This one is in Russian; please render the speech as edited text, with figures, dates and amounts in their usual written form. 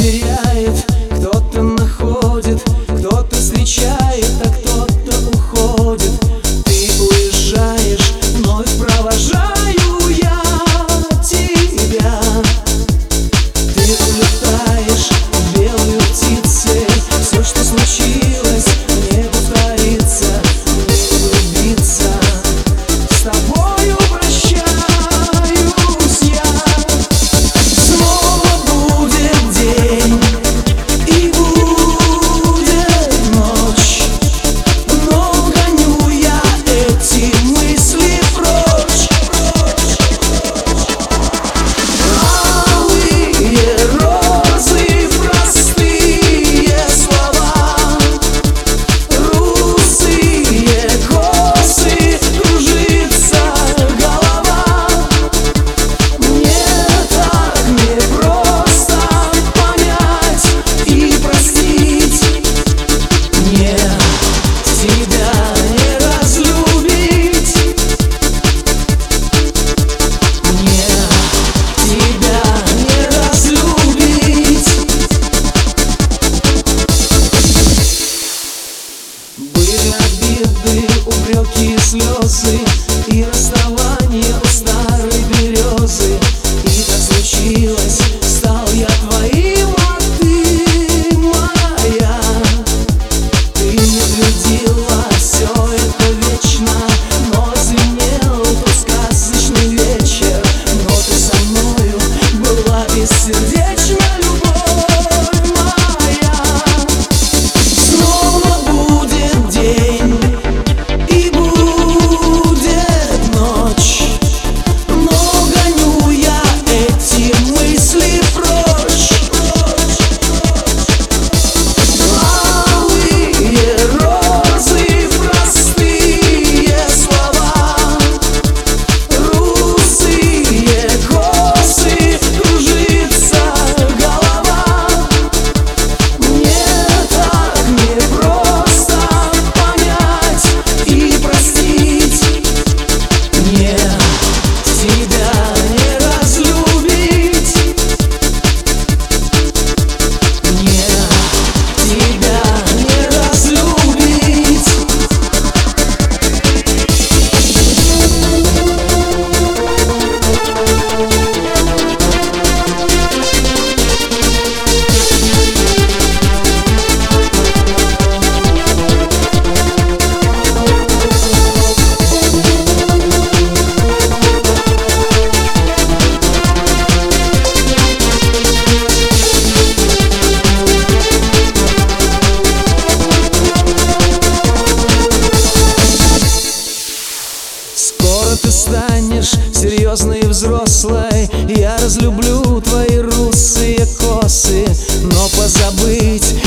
теряет, кто-то находит, кто-то встречает, а кто-то уходит. Ты уезжаешь, вновь провожаю я тебя. Ты улетаешь белой птицей, все, что случилось, не повторится. Мне влюбиться, с тобою прощаюсь я. Снова будет день и будет ночь, но гоню я эти мысли прочь. Алые розы, простые слова, русые косы, кружится голова. Мне так непросто понять и простить. Мне тебя не разлюбить. Мне тебя не разлюбить. Были обиды, упреки, слезы и расставание у старой березы. И так случилось, стал я твоим, а ты моя. Ты не глядела, все это вечно, но звенел тот сказочный вечер. Но ты со мною была бессердечна, любовь моя. Снова будет день и будет ночь, но гоню я эти мысли прочь. Алые розы, простые слова, русые косы, кружится голова. Мне так непросто понять и простить. Мне тебя не разлюбить. Мне тебя не разлюбить. Скоро ты станешь серьезной и взрослой. Я разлюблю твои русые косы, но позабыть